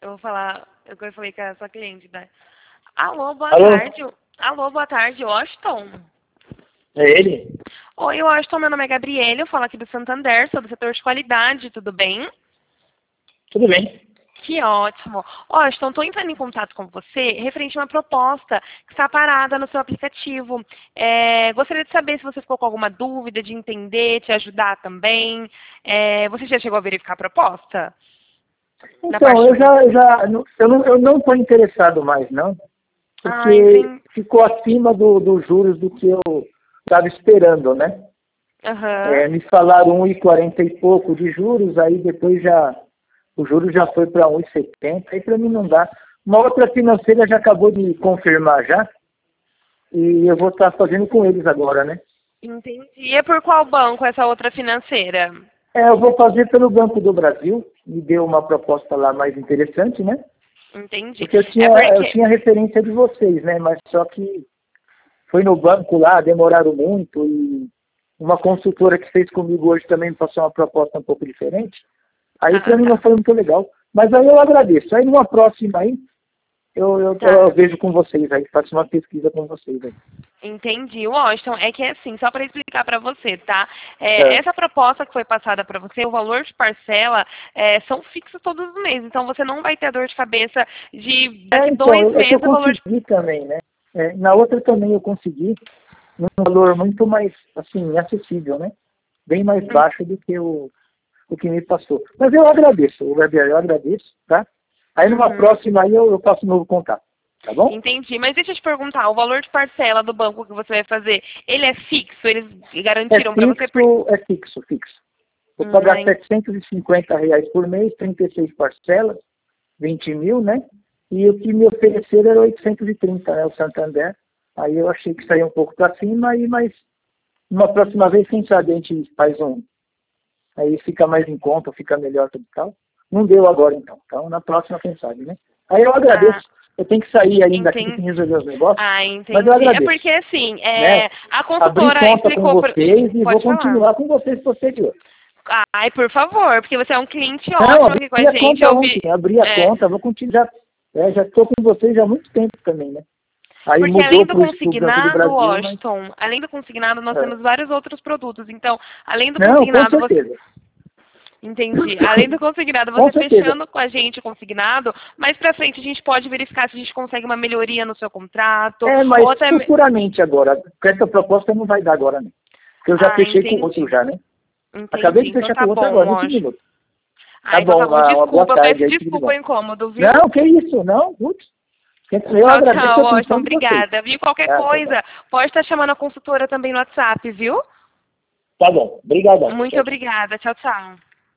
Eu vou falar, eu falei com a sua cliente, né? Alô, boa Alô? tarde. Alô, boa tarde, Washington. É ele? Oi, Washington, meu nome é Gabriela, eu falo aqui do Santander, sou do setor de qualidade, tudo bem? Tudo bem. Que ótimo. Washington, estou entrando em contato com você referente a uma proposta que está parada no seu aplicativo. Gostaria de saber se você ficou com alguma dúvida, de entender, te ajudar também. Você já chegou a verificar a proposta? Então, eu não estou interessado mais, não, Ah, porque entendi. ficou acima dos juros do que eu estava esperando, né? Aham. Me falaram 1,40 e pouco de juros, aí depois o juro já foi para 1,70, aí para mim não dá. Uma outra financeira já acabou de confirmar já, e eu vou estar fazendo com eles agora, né? Entendi. E é por qual banco essa outra financeira? Eu vou fazer pelo Banco do Brasil, me deu uma proposta lá mais interessante, né? Entendi. Porque É eu porque... tinha referência de vocês, né? Mas só que foi no banco lá, demoraram muito e uma consultora que fez comigo hoje também me passou uma proposta um pouco diferente. Aí Ah, para mim não tá. foi muito legal. Mas aí eu agradeço. Aí numa próxima aí, eu Tá. vejo com vocês aí, faço uma pesquisa com vocês aí. Entendi. Washington, é que é assim, só para explicar para você, tá? É. Essa proposta que foi passada para você, o valor de parcela são fixos todos os meses. Então você não vai ter dor de cabeça de daqui Então, 2 é que eu meses o valor de... consegui também, né? Na outra também eu consegui num valor muito mais, assim, acessível, né? Bem mais baixo do que o que me passou. Mas eu agradeço, Gabriel, eu agradeço, tá? Aí numa Uhum. próxima aí eu faço um novo contato, tá bom? Entendi. Mas deixa eu te perguntar, o valor de parcela do banco que você vai fazer, ele é fixo? Eles É garantiram para você? fixo, é fixo, fixo. Vou pagar Ai, R$ 750 por mês, 36 parcelas, 20 mil, né? E o que me ofereceram era 830, né? O Santander. Aí eu achei que saía um pouco para cima, mas uma próxima vez, quem sabe a gente faz um. Aí fica mais em conta, fica melhor tudo e tal. Não deu agora então. Então na próxima, quem sabe, né? Aí eu ah, agradeço. Eu tenho que sair ainda aqui, entendi. tem que resolver os negócios, Ah, mas eu entendi. É agradeço, porque assim, né? a Abri consultora conta com explicou. vocês e vou Pode falar. continuar com vocês posterior. Ai, por favor, porque você é um cliente Não, ótimo aqui com a abri a gente. conta Eu vi. ontem, abri a É, conta, vou continuar. Já estou com vocês há muito tempo também, né? Aí porque além mudou do para o Banco do consignado, Brasil, mas. Washington, além do consignado, nós É. temos vários outros produtos. Então, além do Não, com consignado, você. certeza. Entendi. Além do consignado, Com você certeza. fechando com a gente o consignado, mais pra frente a gente pode verificar se a gente consegue uma melhoria no seu contrato, ou Mas até. futuramente agora, com essa proposta não vai dar agora, né? Porque eu já Ah, fechei com outro entendi. já, né? Acabei Entendi. de Então fechar tá com outro bom, agora, 20 Washington. minutos. Tá Ah, então bom, tá bom. uma boa Desculpa, tarde peço aí, tudo de desculpa o bom. incômodo, viu? Não, que isso, não, putz. Eu Tchau, agradeço tchau, a atenção Washington. de vocês. Obrigada. Viu? Qualquer Tchau, tchau. coisa, pode estar chamando a consultora também no WhatsApp, viu? Tá bom, obrigadão. Muito Tchau, tchau. obrigada. Tchau, tchau.